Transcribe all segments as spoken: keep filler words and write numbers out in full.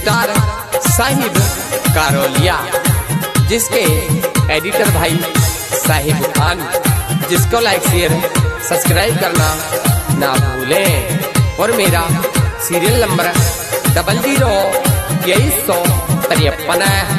Star Sahib कारोलिया, जिसके editor भाई साहिब खान, जिसको लाइक शेयर सब्सक्राइब करना ना भूलें। और मेरा सीरियल नंबर डबल जीरो तेईस सौ तिरपन है।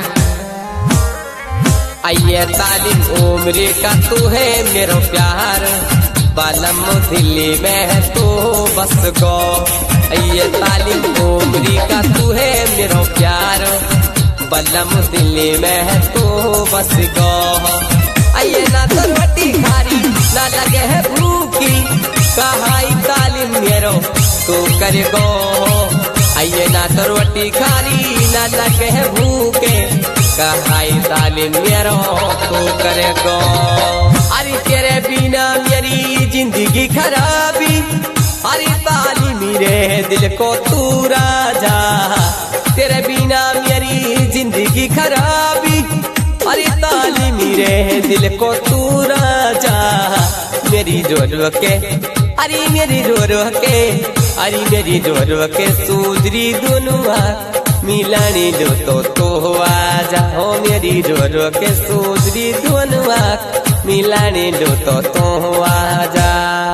आइए तालिम उम्र का तू है मेरो प्यार, बालम दिल्ली में है तो बस गो। आइए तालिम उम्र का तू है मेरो प्यार, बालम दिल्ली में है तो बस गो। आइए ना तो रोटी खारी ना लगे है भूखी, कहाई तालिम मेरो तू कर गो। आइए ना तो रोटी खारी ना लगे है भूखे, कहाई तालिम मेरो तू करे गो। अरे तेरे बिना मेरी जिंदगी खराबी, अरे तालिम मेरे दिल को तू राजा। तेरे बिना मेरी जिंदगी खराबी, अरे तालिम मेरे दिल को तू राजा। मेरी रो रो के, अरे मेरी रो रो के, अरे मेरी रो रो के सुधरी दोनों मिलानी जो तो तो आजा। हो मेरी रो रो के सुधरी दोनों मिलानी जो तो तो आजा।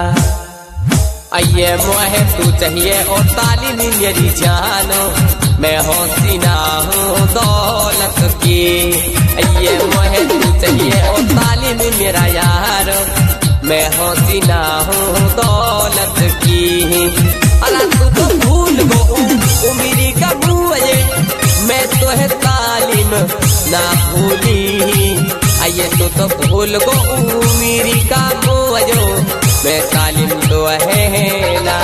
आइए मोहे तू चाहिए और तालिम मेरी जानो, मैं हौसीना हूँ दौलत की। आइए मोहे तू चाहिए और तालिम मेरा यार, मैं हौसीना हूँ दौलत की। अला तू तो भूल गो उम्री का मुझे, मैं तो है तालिम ना भूली। आइए तू तो भूल गो उम्री का मुझे, मैं तालिम तो है ना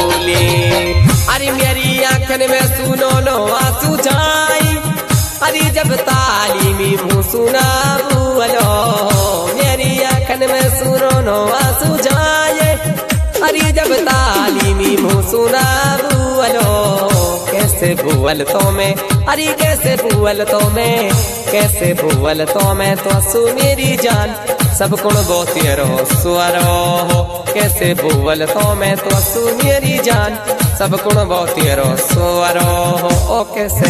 भूली। अरे मेरी आंखन में सुनो नो आंसू जाई, अरे जब तालिमी मुँह सुना बोलो। मेरी आंखन में सुनो नो आंसू जाए, अरे जब तालिमी मुँह सुना बोलो। कैसे बुअल तो मैं, अरे कैसे बुअल तो मैं, कैसे बुअल तो मैं तो सु मेरी जान, सब कुण गोती रो स्वरो। कैसे बुअल तो मैं तो सु मेरी जान, सब कुण गोती रो स्वरो। ओ कैसे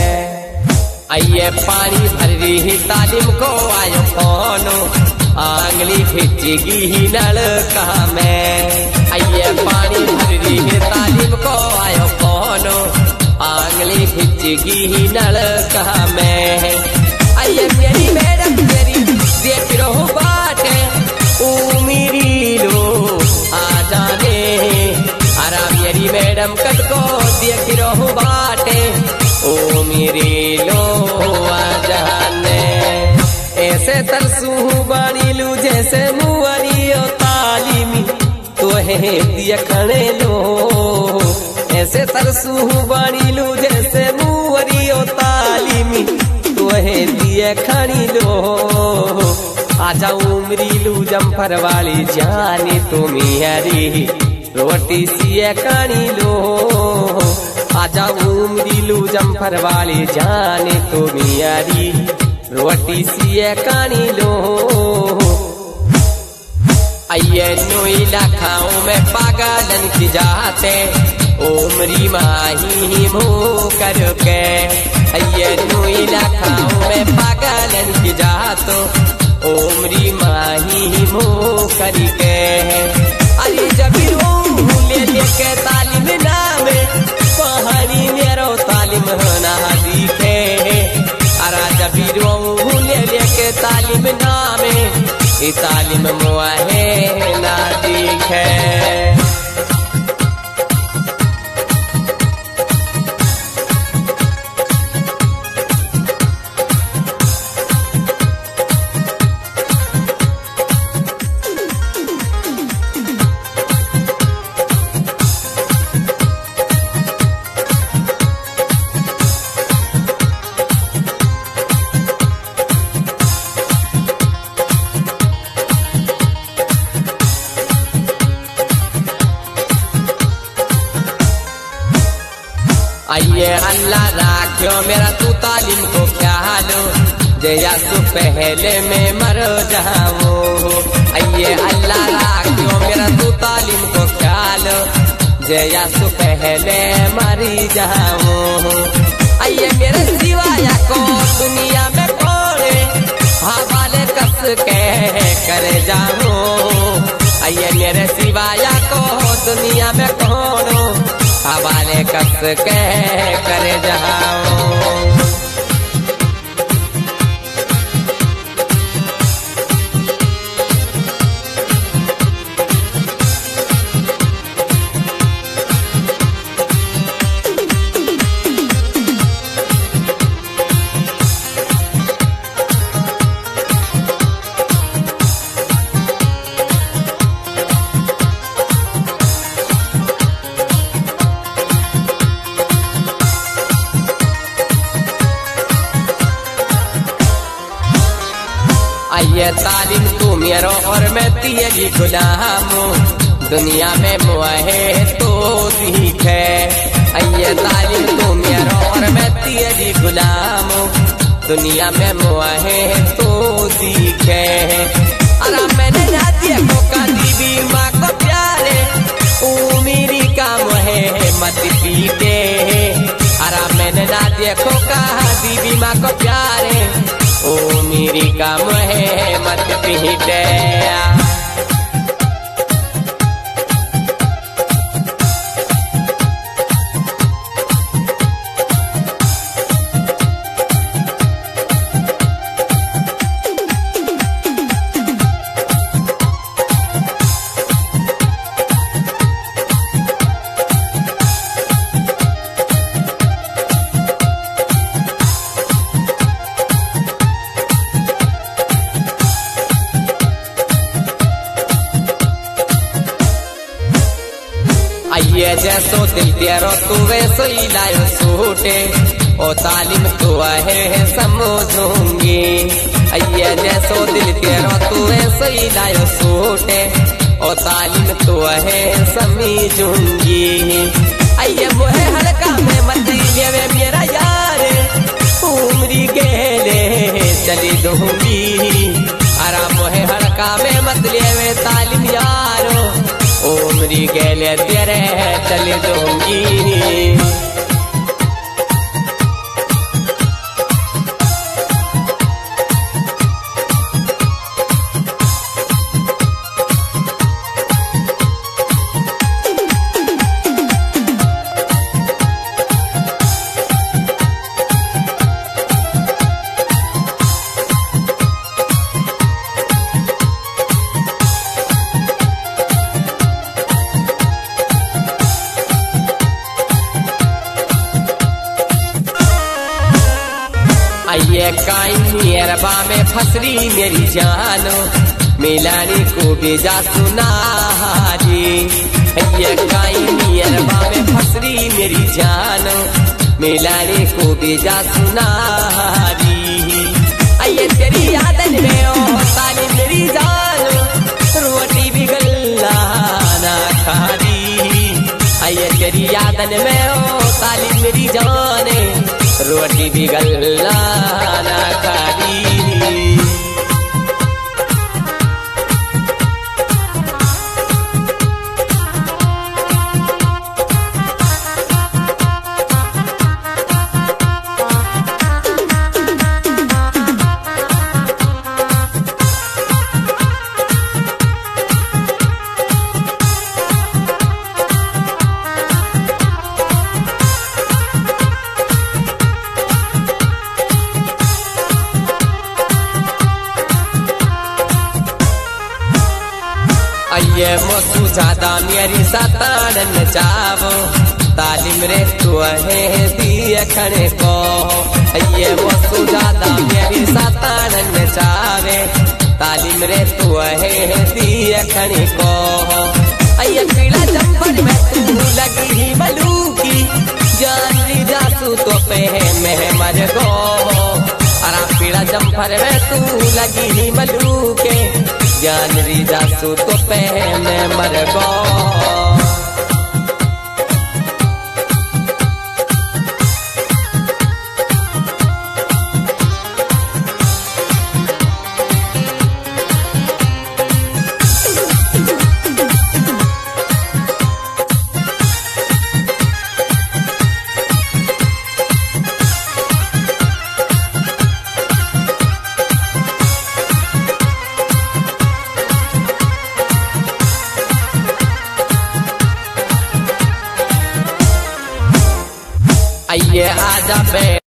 आइए पानी भर रही तालिम को आयो फोनो, आंगली खिंचेगी ही नलका में। आइए पानी भर रही तालिम को आयो फोनो, आंगली खिंचेगी ही नलका में। आइए मेरी मैडम मेरी देख रहो बाटे, ओ मेरी लो आ जाने। अरा मेरी मैडम कट को देख रहो बाटे, ओ मेरी लो आ जाने। ऐसे तरसू बानी लू जैसे मुआरियो तालिमी, तो है देखने लो। ऐसे तरसू बानी लू जैसे मुआरियो तालिमी, तो है देखनी लो। आजा उमरी लू जम्फर वाली जाने तो मेरी रोटी सिए कानी लो। आजा उमरी लू जम्फर वाली जाने तो मेरी रोटी सिए कानी लो। आइए नोइला खाऊं मैं पागलन की जाते, उमरी माही भू करके। आइए नोइला खाऊं मैं पागलन की जातो, उमरी माही भू करके। अरे जब ले लेके तालिम नामे, पहाड़ी मेरो तालिम ना दिखे। अरा जब ले लेके तालिम नामे, ये तालिम मुआहे ना दिखे। आइए अल्लाह राखियो मेरा तू तालिम को ख्यालो, जया सु पहले में मर जाऊं। आइए अल्लाह राखियो मेरा तू तालिम को ख्यालो, जया सु पहले मरी जाऊं। आइए मेरे सिवाया को दुनिया में कोड़े हवाले कस के करे जाऊं। आइए मेरे सिवाया को दुनिया में कोड़ो हवाले कस के करे जाऊं। आइए तालीम तू मेरो और मैं तेरी गुलाम दुनिया में मुहे तो दिखे। आइए तालीम तू मेरो और मैं तेरी गुलाम दुनिया में मुहे तो दिखे। अरे मैंने ना देखो का दीदी माँ को प्यारे ओ मेरी काम है मत पीते। अरे मैंने ना देखो का दीदी माँ को प्यारे ओ मेरी काम है मत पीटे। आइए जैसो दिल तेरो तू वैसो ही लायो सूटे ओ तालीम तू है समझूंगी। आइए जैसो दिल तेरो तू वैसो ही लायो सूटे ओ तालीम तू है समझूंगी। आइए मुहे हल्का में मत लेवे मेरा यार उम्री गेले चली दूंगी। आराम मुहे हल्का में मत लेवे तालीम यारो उम्री गेले तेरे चली दूंगी। आइए काई मेरबा में फसरी मेरी जानो मिलानी को भेजा सुनारी। आइए काई मेरबा में फसरी मेरी जानो मिलानी को भेजा सुनारी। आइए तेरी यादन में ओ ताली मेरी जानो रोटी भी गल्ला ना खारी। आइए तेरी यादन में ओ ताली मेरी जाने रोटी भी गल्ला ना खारी। आइए मोसू ज्यादा मेरी सतान चावो तालीम रे तू है दिए खड़े को। आइए मोसू ज्यादा मेरी सतान चावे तालीम रे तू है दिए खड़े को। आइए पीला जंपर में तू लगी मलू की जान ली जासू तो पे मैं मर गो। अरा पीला जंपर में तू लगी मलू के जान री जासू तो पे मैं मर गो। आइए आजा बे